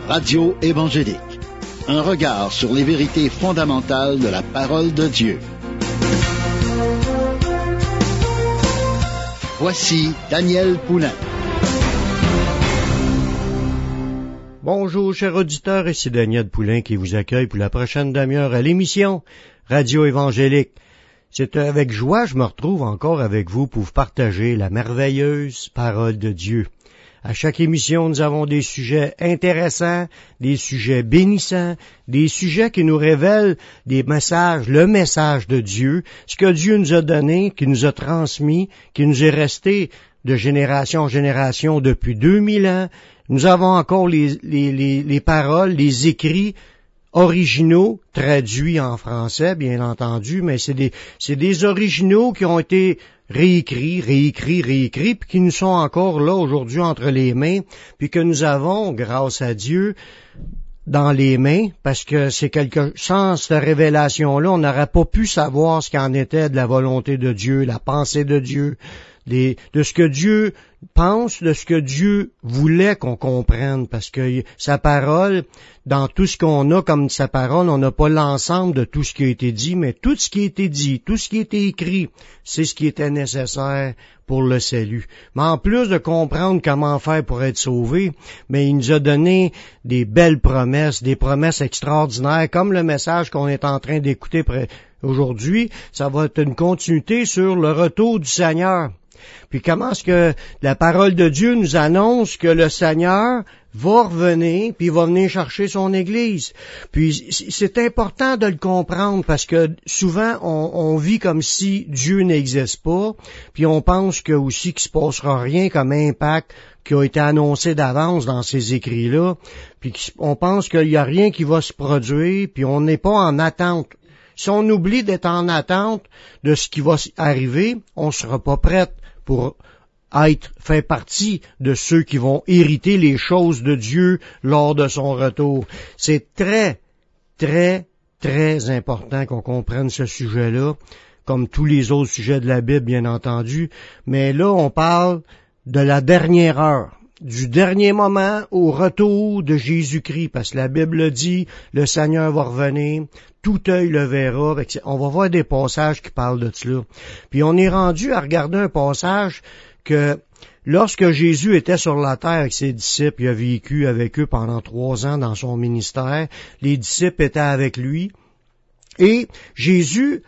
Radio évangélique. Un regard sur les vérités fondamentales de la parole de Dieu. Voici Daniel Poulain. Bonjour, chers auditeurs, ici Daniel Poulain qui vous accueille pour la prochaine demi-heure à l'émission Radio évangélique. C'est avec joie que je me retrouve encore avec vous pour vous partager la merveilleuse parole de Dieu. À chaque émission, nous avons des sujets intéressants, des sujets bénissants, des sujets qui nous révèlent des messages, le message de Dieu, ce que Dieu nous a donné, qui nous a transmis, qui nous est resté de génération en génération depuis 2000 ans. Nous avons encore les paroles, les écrits originaux, traduits en français, bien entendu, mais c'est des originaux qui ont été réécrits, puis qui nous sont encore là aujourd'hui entre les mains, puis que nous avons, grâce à Dieu, dans les mains, parce que sans cette révélation-là, on n'aurait pas pu savoir ce qu'en était de la volonté de Dieu, la pensée de Dieu, de ce que Dieu pense, de ce que Dieu voulait qu'on comprenne, parce que sa parole, dans tout ce qu'on a comme sa parole, on n'a pas l'ensemble de tout ce qui a été dit, mais tout ce qui a été dit, tout ce qui a été écrit, c'est ce qui était nécessaire pour le salut. Mais en plus de comprendre comment faire pour être sauvé, mais il nous a donné des belles promesses, des promesses extraordinaires, comme le message qu'on est en train d'écouter aujourd'hui. Ça va être une continuité sur le retour du Seigneur. Puis comment est-ce que la parole de Dieu nous annonce que le Seigneur va revenir, puis il va venir chercher son Église. Puis c'est important de le comprendre parce que souvent on vit comme si Dieu n'existe pas, puis on pense que aussi qu'il se passera rien comme impact qui a été annoncé d'avance dans ces écrits-là, puis on pense qu'il n'y a rien qui va se produire, puis on n'est pas en attente. Si on oublie d'être en attente de ce qui va arriver, on ne sera pas prête pour faire partie de ceux qui vont hériter les choses de Dieu lors de son retour. C'est très, très, très important qu'on comprenne ce sujet-là, comme tous les autres sujets de la Bible, bien entendu. Mais là, on parle de la dernière heure, du dernier moment au retour de Jésus-Christ, parce que la Bible dit, le Seigneur va revenir, tout œil le verra. On va voir des passages qui parlent de cela. Puis on est rendu à regarder un passage que lorsque Jésus était sur la terre avec ses disciples, il a vécu avec eux pendant 3 ans dans son ministère, les disciples étaient avec lui, et Jésus,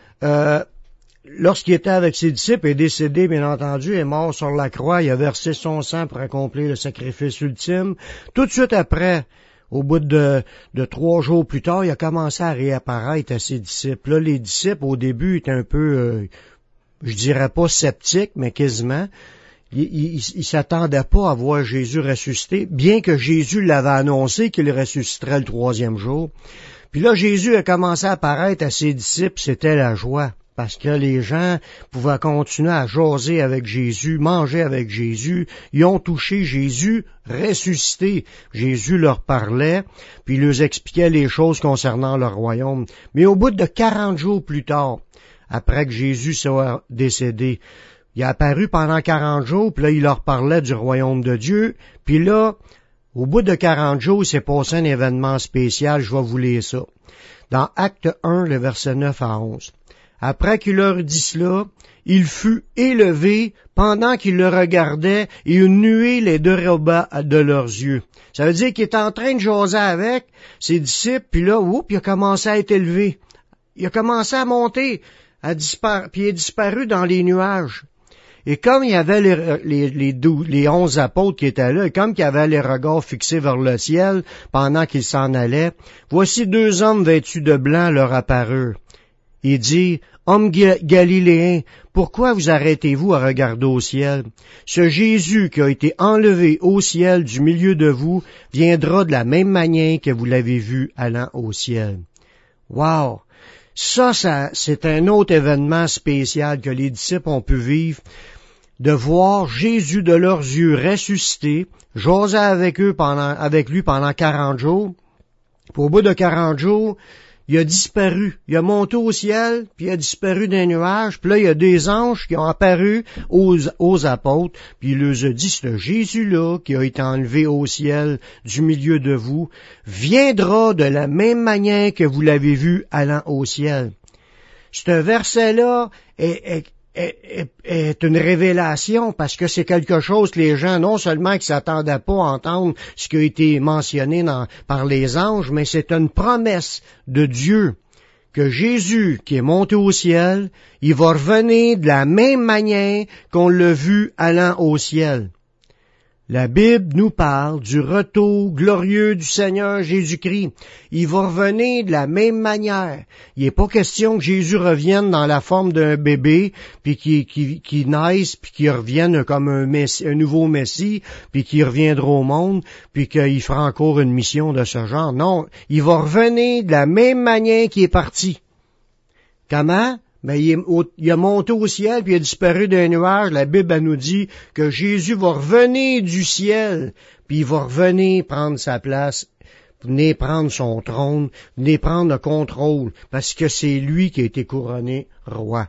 lorsqu'il était avec ses disciples, est décédé, bien entendu, est mort sur la croix, il a versé son sang pour accomplir le sacrifice ultime. Tout de suite après, au bout de 3 jours plus tard, il a commencé à réapparaître à ses disciples. Là, les disciples, au début, étaient un peu, je dirais pas sceptiques, mais quasiment. Ils s'attendaient pas à voir Jésus ressusciter, bien que Jésus l'avait annoncé qu'il ressusciterait le 3e jour. Puis là, Jésus a commencé à apparaître à ses disciples, c'était la joie. Parce que les gens pouvaient continuer à jaser avec Jésus, manger avec Jésus. Ils ont touché Jésus ressuscité. Jésus leur parlait, puis il leur expliquait les choses concernant leur royaume. Mais au bout de 40 jours plus tard, après que Jésus soit décédé, il a apparu pendant 40 jours, puis là, il leur parlait du royaume de Dieu. Puis là, au bout de 40 jours, il s'est passé un événement spécial. Je vais vous lire ça. Dans Acte 1, le verset 9 à 11. Après qu'il leur dit cela, il fut élevé pendant qu'ils le regardaient et une nuée les déroba de leurs yeux. Ça veut dire qu'il est en train de jaser avec ses disciples, puis là, il a commencé à être élevé. Il a commencé à monter, puis il est disparu dans les nuages. Et comme il y avait les 11 apôtres qui étaient là, et comme il y avait les regards fixés vers le ciel pendant qu'ils s'en allaient, voici 2 hommes vêtus de blanc leur apparurent. Il dit, « Hommes galiléens, pourquoi vous arrêtez-vous à regarder au ciel? Ce Jésus qui a été enlevé au ciel du milieu de vous viendra de la même manière que vous l'avez vu allant au ciel. » Wow! Ça, c'est un autre événement spécial que les disciples ont pu vivre, de voir Jésus de leurs yeux ressuscité, jaser avec lui pendant 40 jours. Puis au bout de 40 jours, il a disparu. Il a monté au ciel, puis il a disparu d'un nuage. Puis là, il y a des anges qui ont apparu aux apôtres, puis il leur a dit, ce Jésus-là, qui a été enlevé au ciel du milieu de vous, viendra de la même manière que vous l'avez vu allant au ciel. Ce verset-là est une révélation parce que c'est quelque chose que les gens, non seulement qui s'attendaient pas à entendre ce qui a été mentionné par les anges, mais c'est une promesse de Dieu que Jésus, qui est monté au ciel, il va revenir de la même manière qu'on l'a vu allant au ciel. La Bible nous parle du retour glorieux du Seigneur Jésus-Christ. Il va revenir de la même manière. Il n'est pas question que Jésus revienne dans la forme d'un bébé, puis qu'il naisse, puis qu'il revienne comme un nouveau Messie, puis qu'il reviendra au monde, puis qu'il fera encore une mission de ce genre. Non, il va revenir de la même manière qu'il est parti. Comment? Mais il a monté au ciel, puis il a disparu d'un nuage. La Bible elle nous dit que Jésus va revenir du ciel, puis il va revenir prendre sa place, venir prendre son trône, venir prendre le contrôle, parce que c'est lui qui a été couronné roi.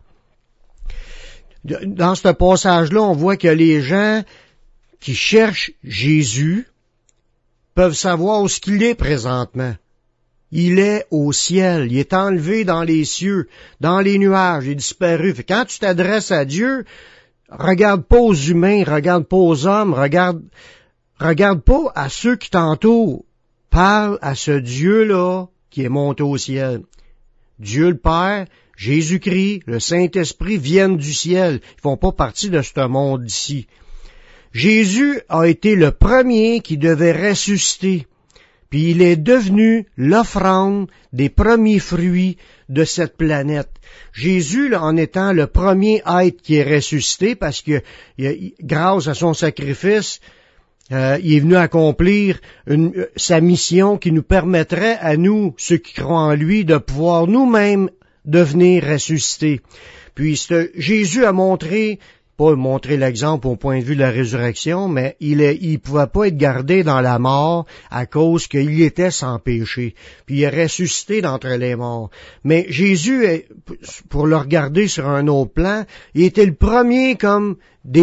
Dans ce passage-là, on voit que les gens qui cherchent Jésus peuvent savoir où ce qu'il est présentement. Il est au ciel, il est enlevé dans les cieux, dans les nuages, il est disparu. Quand tu t'adresses à Dieu, regarde pas aux humains, regarde pas aux hommes, regarde pas à ceux qui t'entourent. Parle à ce Dieu-là qui est monté au ciel. Dieu le Père, Jésus-Christ, le Saint-Esprit viennent du ciel. Ils font pas partie de ce monde d'ici. Jésus a été le premier qui devait ressusciter. Puis il est devenu l'offrande des premiers fruits de cette planète. Jésus, là, en étant le premier être qui est ressuscité, parce que grâce à son sacrifice, il est venu accomplir sa mission qui nous permettrait à nous, ceux qui croient en lui, de pouvoir nous-mêmes devenir ressuscités. Puis Jésus a pas montrer l'exemple au point de vue de la résurrection, mais il pouvait pas être gardé dans la mort à cause qu'il était sans péché. Puis il est ressuscité d'entre les morts. Mais Jésus, pour le regarder sur un autre plan, il était le premier comme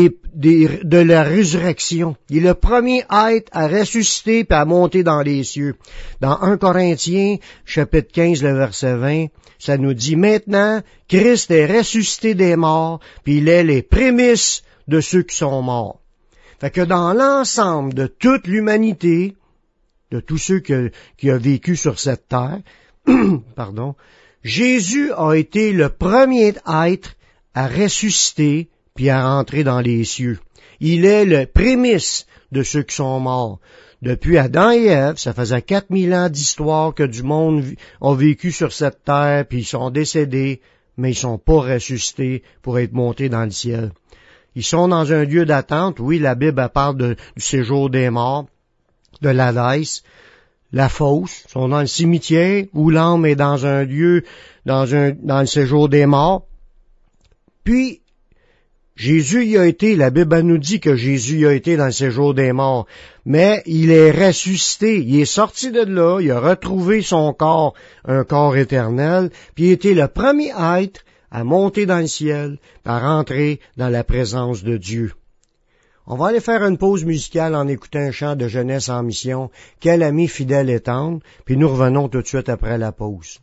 de la résurrection. Il est le premier être à ressusciter puis à monter dans les cieux. Dans 1 Corinthiens, chapitre 15, le verset 20, ça nous dit, maintenant, Christ est ressuscité des morts, puis il est les prémices de ceux qui sont morts. Fait que dans l'ensemble de toute l'humanité, de tous ceux qui ont vécu sur cette terre, pardon, Jésus a été le premier être à ressusciter puis à rentrer dans les cieux. Il est le prémisse de ceux qui sont morts. Depuis Adam et Ève, ça faisait 4000 ans d'histoire que du monde a vécu sur cette terre, puis ils sont décédés, mais ils sont pas ressuscités pour être montés dans le ciel. Ils sont dans un lieu d'attente. Oui, la Bible elle parle du séjour des morts, de l'Hadès, la fosse. Ils sont dans le cimetière où l'âme est dans un lieu, dans le séjour des morts. Puis, Jésus y a été, la Bible nous dit que Jésus y a été dans le séjour des morts, mais il est ressuscité, il est sorti de là, il a retrouvé son corps, un corps éternel, puis il a été le premier être à monter dans le ciel, à rentrer dans la présence de Dieu. On va aller faire une pause musicale en écoutant un chant de jeunesse en mission, Quel ami fidèle et tendre, puis nous revenons tout de suite après la pause.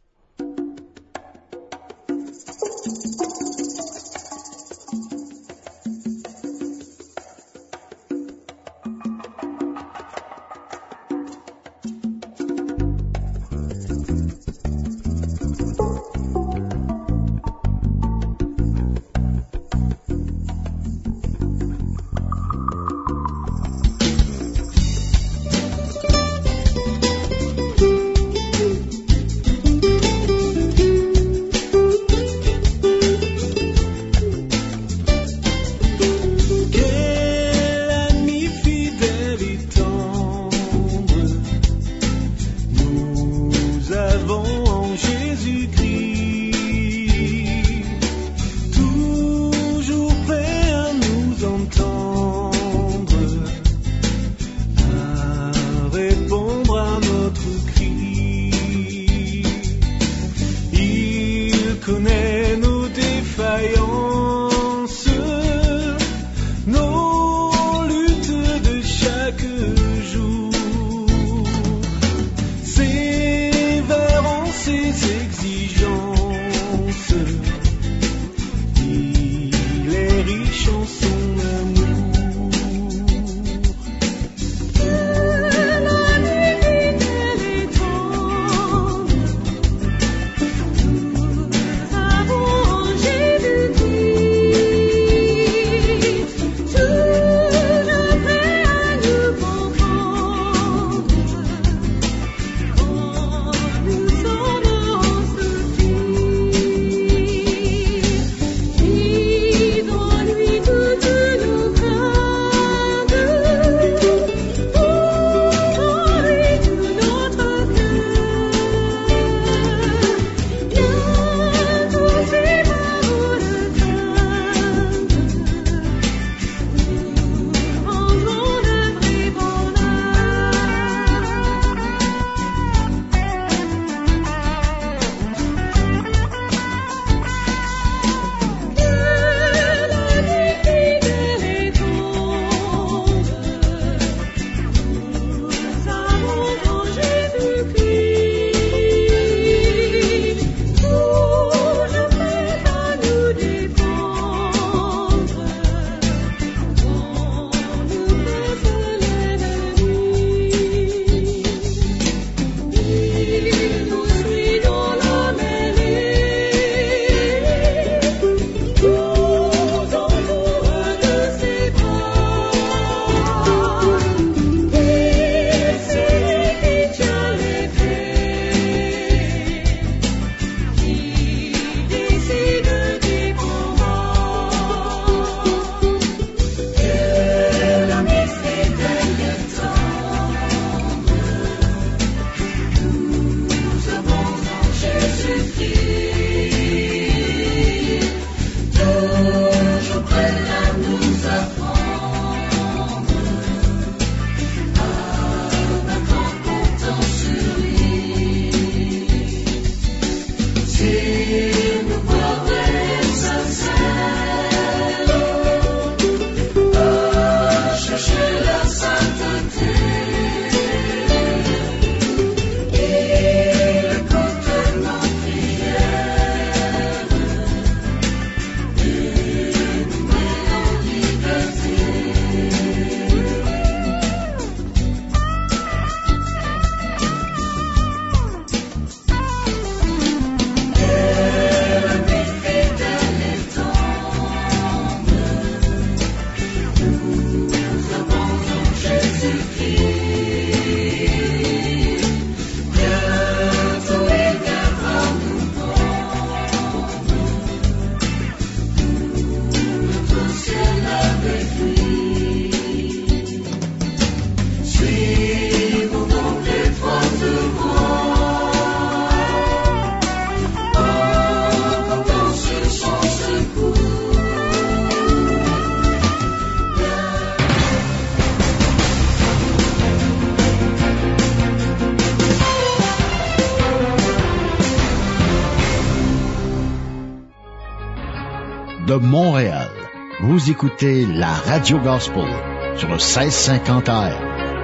de Montréal. Vous écoutez la Radio Gospel sur le 1650 AM.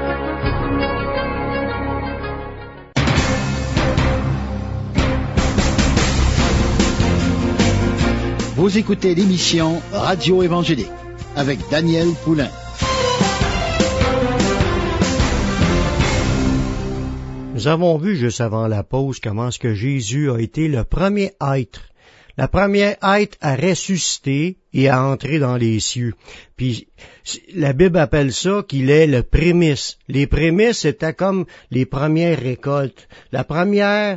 Vous écoutez l'émission Radio Évangélique avec Daniel Poulain. Nous avons vu juste avant la pause comment est-ce que Jésus a été le premier être. La première être à ressusciter et à entrer dans les cieux. Puis la Bible appelle ça qu'il est le prémisse. Les prémices, c'était comme les premières récoltes. Les premières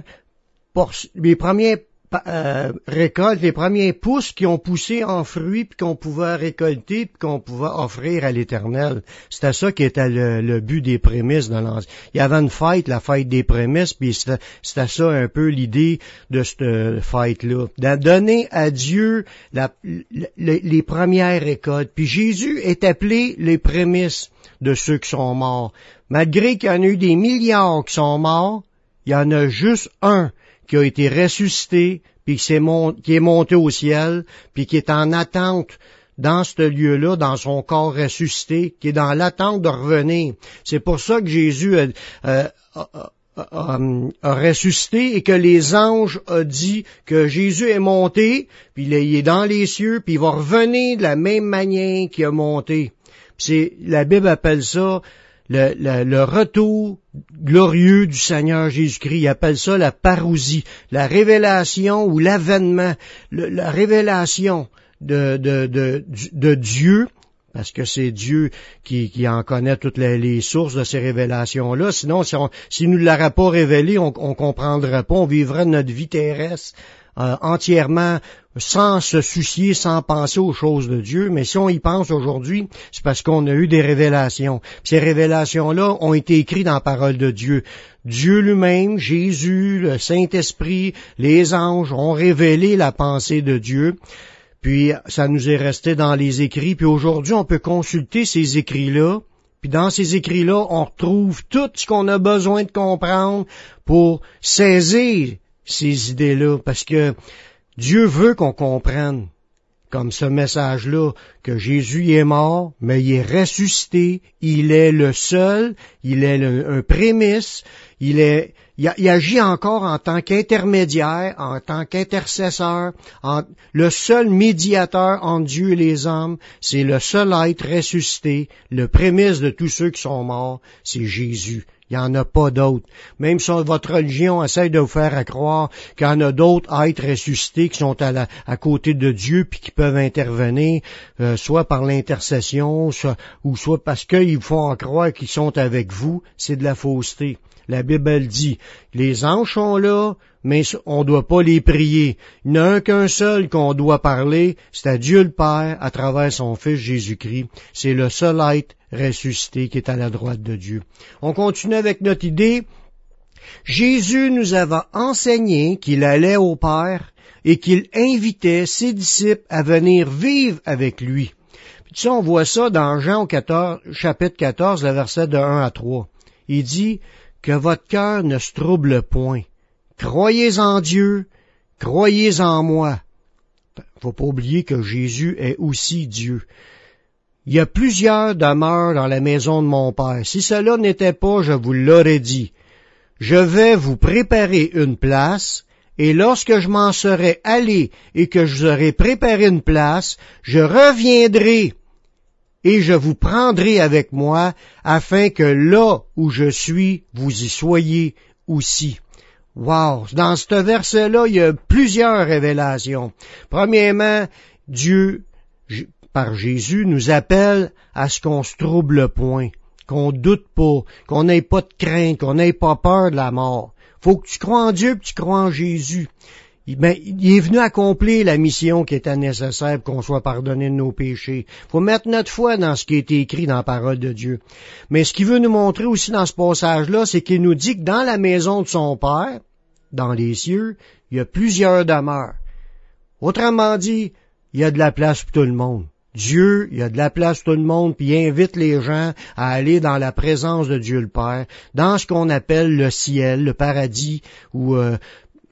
récoltes, les premiers pousses qui ont poussé en fruits, puis qu'on pouvait récolter, puis qu'on pouvait offrir à l'Éternel. C'était ça qui était le but des prémices dans l'Ancien. Il y avait une fête, la fête des prémices, puis c'était ça un peu l'idée de cette fête-là. De donner à Dieu les premières récoltes. Puis Jésus est appelé les prémices de ceux qui sont morts. Malgré qu'il y en a eu des milliards qui sont morts, il y en a juste un qui a été ressuscité, puis qui est monté au ciel, puis qui est en attente dans ce lieu-là, dans son corps ressuscité, qui est dans l'attente de revenir. C'est pour ça que Jésus a ressuscité et que les anges ont dit que Jésus est monté, puis il est dans les cieux, puis il va revenir de la même manière qu'il a monté. La Bible appelle ça le retour glorieux du Seigneur Jésus-Christ. Il appelle ça la parousie, la révélation ou l'avènement, la révélation de Dieu, parce que c'est Dieu qui en connaît toutes les sources de ces révélations-là. Sinon, s'il nous l'aurait pas révélé, on comprendrait pas, on vivrait notre vie terrestre entièrement sans se soucier, sans penser aux choses de Dieu. Mais si on y pense aujourd'hui, c'est parce qu'on a eu des révélations. Puis ces révélations-là ont été écrites dans la parole de Dieu. Dieu lui-même, Jésus, le Saint-Esprit, les anges ont révélé la pensée de Dieu. Puis ça nous est resté dans les écrits. Puis aujourd'hui, on peut consulter ces écrits-là. Puis dans ces écrits-là, on retrouve tout ce qu'on a besoin de comprendre pour saisir ces idées-là, parce que Dieu veut qu'on comprenne, comme ce message-là, que Jésus est mort, mais il est ressuscité, il est le seul, il est un prémisse, il agit encore en tant qu'intermédiaire, en tant qu'intercesseur, le seul médiateur entre Dieu et les hommes, c'est le seul être ressuscité, le prémisse de tous ceux qui sont morts, c'est Jésus. Il n'y en a pas d'autres. Même si votre religion essaie de vous faire croire qu'il y en a d'autres êtres ressuscités qui sont à côté de Dieu puis qui peuvent intervenir, soit par l'intercession, soit parce qu'ils vous font croire qu'ils sont avec vous, c'est de la fausseté. La Bible elle dit, les anges sont là, mais on ne doit pas les prier. Il n'y en a qu'un seul qu'on doit parler, c'est à Dieu le Père à travers son Fils Jésus-Christ. C'est le seul être ressuscité qui est à la droite de Dieu. On continue avec notre idée. Jésus nous avait enseigné qu'il allait au Père et qu'il invitait ses disciples à venir vivre avec lui. Puis tu sais, on voit ça dans Jean chapitre 14, le verset de 1 à 3. Il dit que votre cœur ne se trouble point. Croyez en Dieu, croyez en moi. Faut pas oublier que Jésus est aussi Dieu. Il y a plusieurs demeures dans la maison de mon Père. Si cela n'était pas, je vous l'aurais dit. Je vais vous préparer une place, et lorsque je m'en serai allé et que je vous aurai préparé une place, je reviendrai et je vous prendrai avec moi, afin que là où je suis, vous y soyez aussi. Wow! Dans ce verset-là, il y a plusieurs révélations. Premièrement, Dieu, par Jésus, nous appelle à ce qu'on se trouble point, qu'on doute pas, qu'on n'ait pas de crainte, qu'on n'ait pas peur de la mort. Faut que tu crois en Dieu, puis tu crois en Jésus. Il est venu accomplir la mission qui était nécessaire pour qu'on soit pardonné de nos péchés. Faut mettre notre foi dans ce qui a été écrit dans la parole de Dieu. Mais ce qu'il veut nous montrer aussi dans ce passage-là, c'est qu'il nous dit que dans la maison de son Père, dans les cieux, il y a plusieurs demeures. Autrement dit, il y a de la place pour tout le monde. Dieu, il y a de la place pour tout le monde, puis il invite les gens à aller dans la présence de Dieu le Père, dans ce qu'on appelle le ciel, le paradis, ou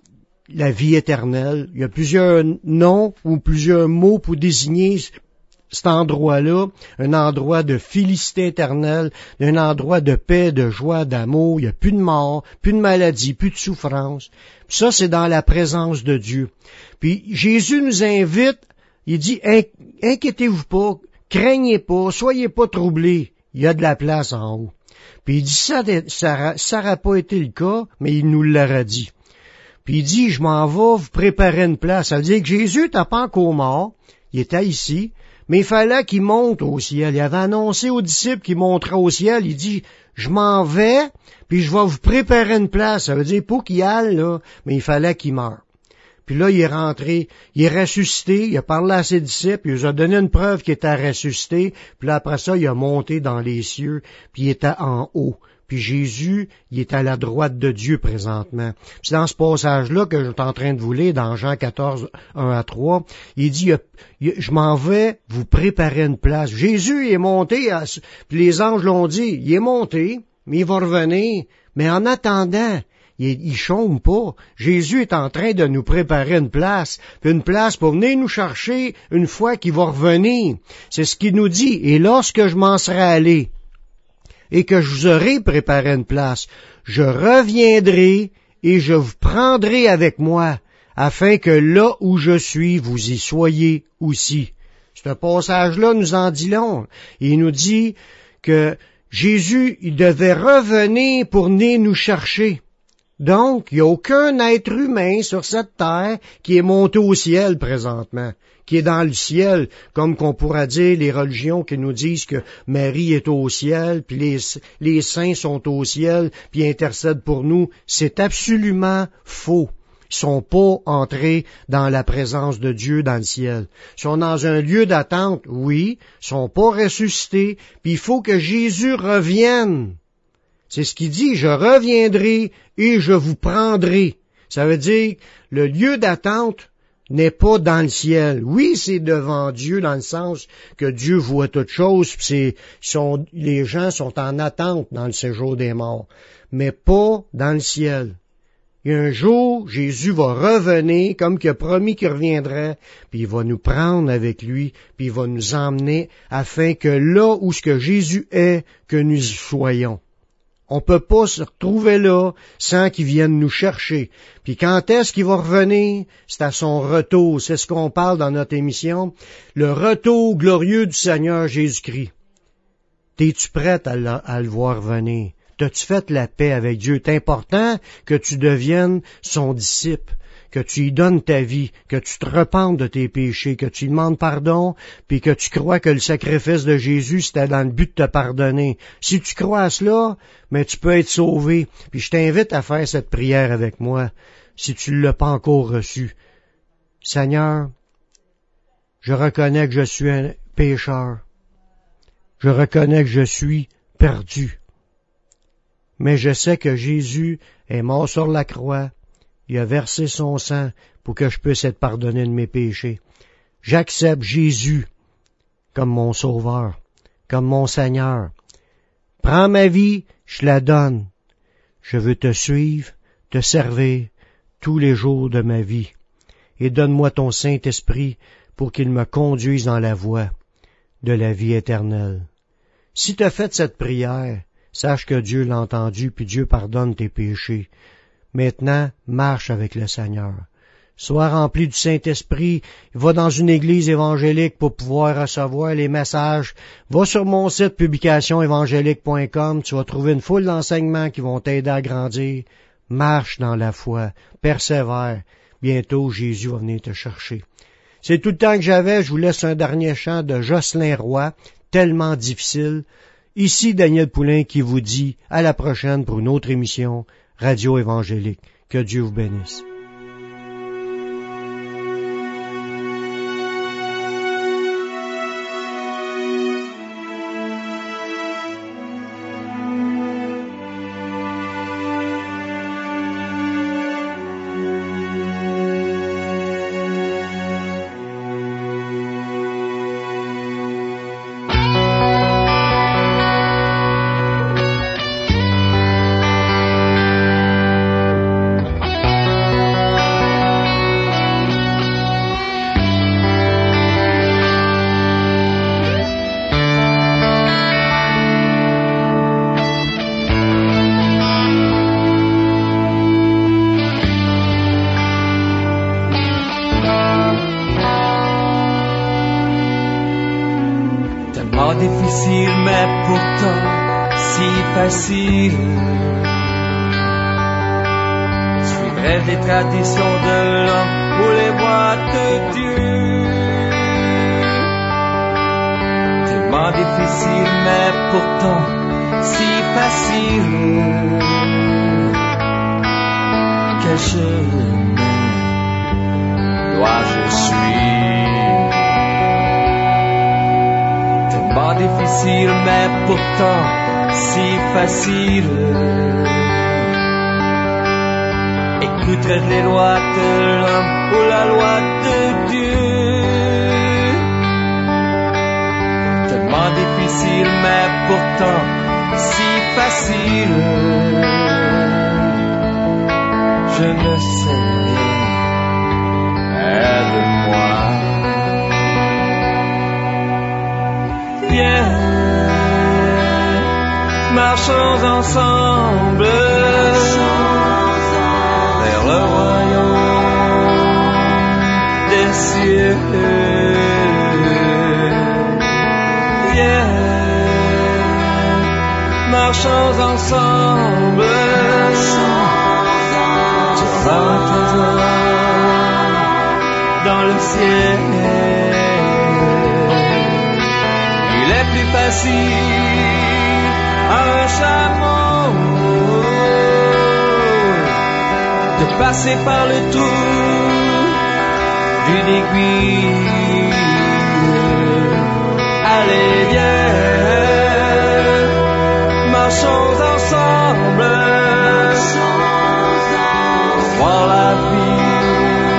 la vie éternelle. Il y a plusieurs noms ou plusieurs mots pour désigner cet endroit-là, un endroit de félicité éternelle, un endroit de paix, de joie, d'amour. Il n'y a plus de mort, plus de maladie, plus de souffrance. Puis ça, c'est dans la présence de Dieu. Puis Jésus nous invite, il dit, inquiétez-vous pas, craignez pas, soyez pas troublés. Il y a de la place en haut. Puis il dit, ça n'aurait pas été le cas, mais il nous l'aurait dit. Puis il dit, je m'en vais vous préparer une place. Ça veut dire que Jésus n'était pas encore mort, il était ici, mais il fallait qu'il monte au ciel. Il avait annoncé aux disciples qu'il monterait au ciel. Il dit, je m'en vais, puis je vais vous préparer une place. Ça veut dire, pas qu'il aille, là, mais il fallait qu'il meure. Puis là, il est rentré, il est ressuscité, il a parlé à ses disciples, il nous a donné une preuve qu'il était ressuscité, puis là, après ça, il a monté dans les cieux, puis il était en haut. Puis Jésus, il est à la droite de Dieu présentement. Puis c'est dans ce passage-là que je suis en train de vous lire, dans Jean 14, 1 à 3, il dit, je m'en vais vous préparer une place. Jésus, il est monté, puis les anges l'ont dit, il est monté, mais il va revenir. Mais en attendant, il chôme pas. Jésus est en train de nous préparer une place pour venir nous chercher une fois qu'il va revenir. C'est ce qu'il nous dit. Et lorsque je m'en serai allé et que je vous aurai préparé une place, je reviendrai et je vous prendrai avec moi, afin que là où je suis, vous y soyez aussi. Ce passage-là nous en dit long. Il nous dit que Jésus, il devait revenir pour venir nous chercher. Donc, il n'y a aucun être humain sur cette terre qui est monté au ciel présentement, qui est dans le ciel, comme qu'on pourra dire les religions qui nous disent que Marie est au ciel, puis les saints sont au ciel, puis intercèdent pour nous. C'est absolument faux. Ils sont pas entrés dans la présence de Dieu dans le ciel. Ils sont dans un lieu d'attente, oui, ils sont pas ressuscités, puis il faut que Jésus revienne. C'est ce qu'il dit, je reviendrai et je vous prendrai. Ça veut dire, le lieu d'attente n'est pas dans le ciel. Oui, c'est devant Dieu dans le sens que Dieu voit toutes choses, puis les gens sont en attente dans le séjour des morts, mais pas dans le ciel. Et un jour, Jésus va revenir, comme qu'il a promis qu'il reviendrait, puis il va nous prendre avec lui, puis il va nous emmener afin que là où ce que Jésus est, que nous y soyons. On peut pas se retrouver là sans qu'il vienne nous chercher. Puis quand est-ce qu'il va revenir? C'est à son retour. C'est ce qu'on parle dans notre émission. Le retour glorieux du Seigneur Jésus-Christ. T'es-tu prête à le voir venir? T'as-tu fait la paix avec Dieu? C'est important que tu deviennes son disciple, que tu lui donnes ta vie, que tu te repentes de tes péchés, que tu lui demandes pardon, puis que tu crois que le sacrifice de Jésus, c'était dans le but de te pardonner. Si tu crois à cela, mais tu peux être sauvé. Puis je t'invite à faire cette prière avec moi, si tu ne l'as pas encore reçue. Seigneur, je reconnais que je suis un pécheur. Je reconnais que je suis perdu. Mais je sais que Jésus est mort sur la croix. Il a versé son sang pour que je puisse être pardonné de mes péchés. J'accepte Jésus comme mon sauveur, comme mon Seigneur. Prends ma vie, je la donne. Je veux te suivre, te servir tous les jours de ma vie. Et donne-moi ton Saint-Esprit pour qu'il me conduise dans la voie de la vie éternelle. Si tu as fait cette prière, sache que Dieu l'a entendu, puis Dieu pardonne tes péchés. Maintenant, marche avec le Seigneur. Sois rempli du Saint-Esprit. Va dans une église évangélique pour pouvoir recevoir les messages. Va sur mon site publicationévangélique.com. Tu vas trouver une foule d'enseignements qui vont t'aider à grandir. Marche dans la foi. Persévère. Bientôt, Jésus va venir te chercher. C'est tout le temps que j'avais. Je vous laisse un dernier chant de Jocelyn Roy, tellement difficile. Ici, Daniel Poulain qui vous dit à la prochaine pour une autre émission Radio Évangélique. Que Dieu vous bénisse. difficile, mais pourtant si facile. Suivrai les traditions de l'homme ou les voies de Dieu. Tellement difficile, mais pourtant si facile. Quel chemin dois-je suivre? Tellement difficile, mais pourtant si facile. Écouterai les lois de l'homme ou la loi de Dieu. Tellement difficile, mais pourtant si facile. Je ne sais rien, aide-moi. Viens, marchons ensemble vers le royaume des cieux. Viens, marchons ensemble. Tu auras un trésor dans le ciel. Il est plus facile à un chameau de passer par le trou d'une aiguille. Allez, viens, marchons ensemble, voir la vie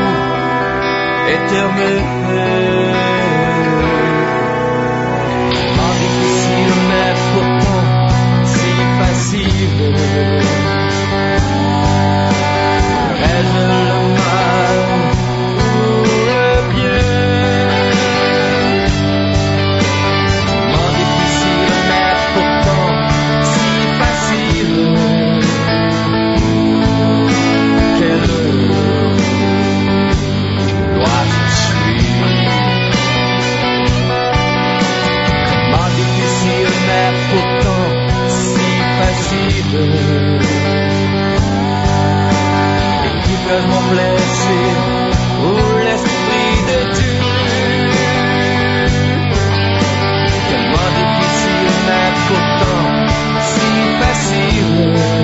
éternelle. Tellement difficile, mais pourtant si facile. Reste le mal ou le bien. Tellement difficile, mais pourtant si facile. Quelle dois-je suivre? Tellement difficile, mais pourtant si facile. Écoute mon plaisir ou l'esprit de Dieu. Tellement difficile, mais pourtant si facile.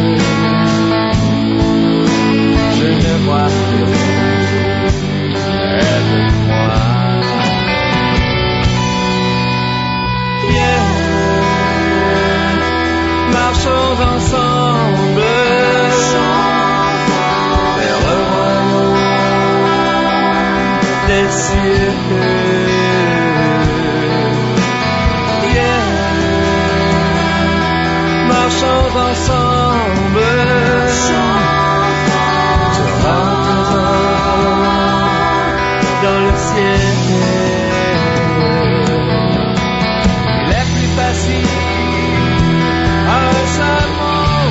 Je ne vois plus rien, aide-moi. Viens, marchons ensemble vers le royaume des cieux. Viens, marchons ensemble. Tu auras un trésor dans le ciel. Il est plus facile à un chameau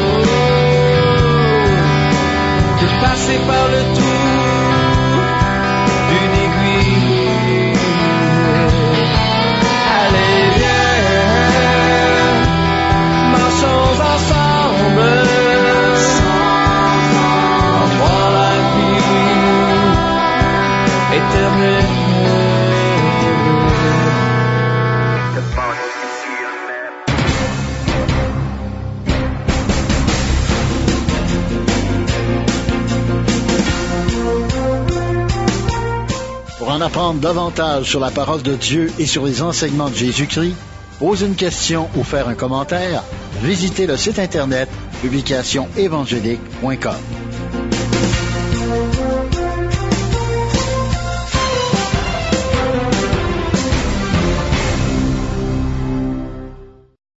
de passer par le trou d'une aiguille. Allez, viens, marchons ensemble, voir la vie éternelle. Pour en apprendre davantage sur la parole de Dieu et sur les enseignements de Jésus-Christ, poser une question ou faire un commentaire, visitez le site internet publicationévangélique.com.